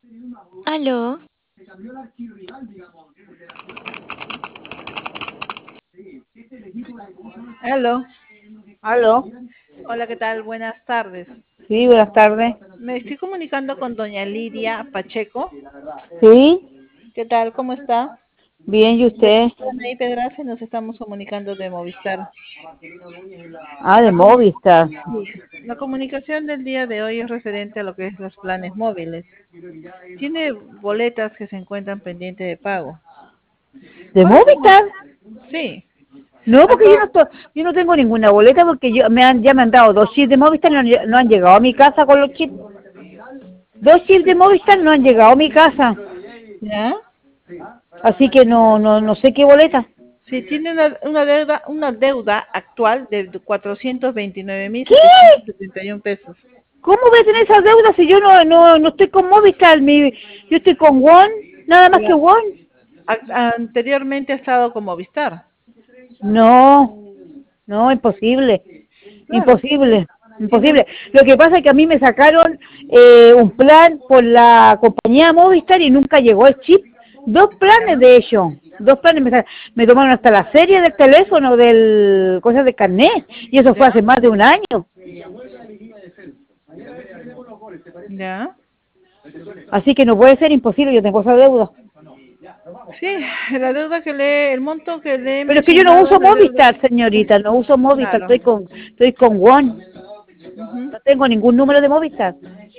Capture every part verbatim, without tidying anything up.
Aló, Aló. ¿Aló? Hola, ¿qué tal? Buenas tardes. Sí, buenas tardes. Me estoy comunicando con doña Lidia Pacheco. ¿Sí? ¿Qué tal? ¿Cómo está? Bien, ¿y Le usted? Anaí Pedraza y nos estamos comunicando de Movistar. Ah, de La, comu- Movistar. sí, la comunicación del día de hoy es referente a lo que es los planes móviles. Tiene boletas que se encuentran pendientes de pago. ¿De ¿Cuáles son? Movistar? Sí. No, porque yo no Acá, estoy, yo no tengo ninguna boleta porque yo me han, ya me han dado dos chips de Movistar y no, han lle- no han llegado a mi casa con los chips. Dos chips de Movistar no han llegado a mi casa. ¿ya? Así que no, no, no sé qué boleta. Sí, tiene una, una deuda, una deuda actual de cuatrocientos veintinueve mil ¿Qué? setecientos setenta y uno pesos. ¿Cómo voy a tener esa deuda si yo no, no, no estoy con Movistar? Mi, yo estoy con One, nada más que La- One. a- anteriormente ha estado con Movistar. No, no, imposible, Claro, imposible, tiene, imposible. Lo que pasa es que a mí me sacaron eh, un plan por la compañía Movistar y nunca llegó el chip. Dos planes ya, de ellos, dos planes me, sa- me tomaron hasta la serie del teléfono, del cosas de carnet, y eso fue ya, hace más de un año. ya. Así que no puede ser imposible, yo tengo esa deuda. Sí, la deuda que le, el monto que le he Pero es que yo no mencionado uso es la deuda. Movistar, señorita, no uso Movistar, Claro. estoy con, estoy con One, Ujú. no tengo ningún número de Movistar.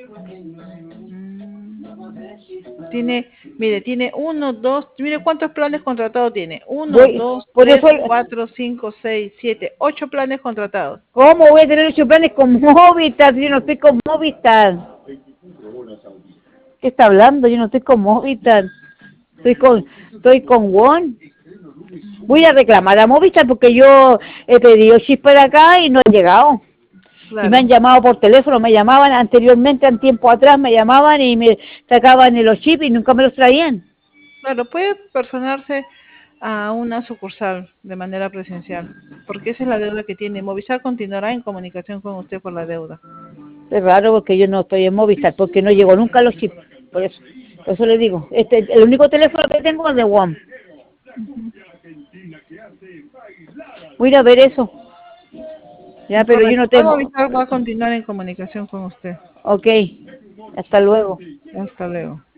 Mm, Tiene, mire, tiene uno, dos, mire cuántos planes contratados tiene. Uno, Voy, dos, por tres, eso, cuatro, cinco, seis, siete, ocho planes contratados. ¿cómo voy a tener ocho planes con Movistar si yo no estoy con Movistar? ¿Qué está hablando? Yo no estoy con Movistar. Estoy con, estoy con One. Voy a reclamar a Movistar porque yo he pedido chip para acá y no han llegado. Y me han Claro. llamado por teléfono, me llamaban anteriormente, en tiempo atrás, me llamaban y me sacaban de los chips y nunca me los traían. Claro, puede personarse a una sucursal de manera presencial, porque esa es la deuda que tiene. Movistar continuará en comunicación con usted por la deuda. Es raro porque yo no estoy en Movistar, porque no llegó nunca a los chips. Por eso, por eso le digo, este, el único teléfono que tengo es de One. Voy a ir a ver eso. Ya, pero yo Correcto. no Igual tengo. Movistar va a continuar en comunicación con usted. Ok, hasta luego. Hasta luego.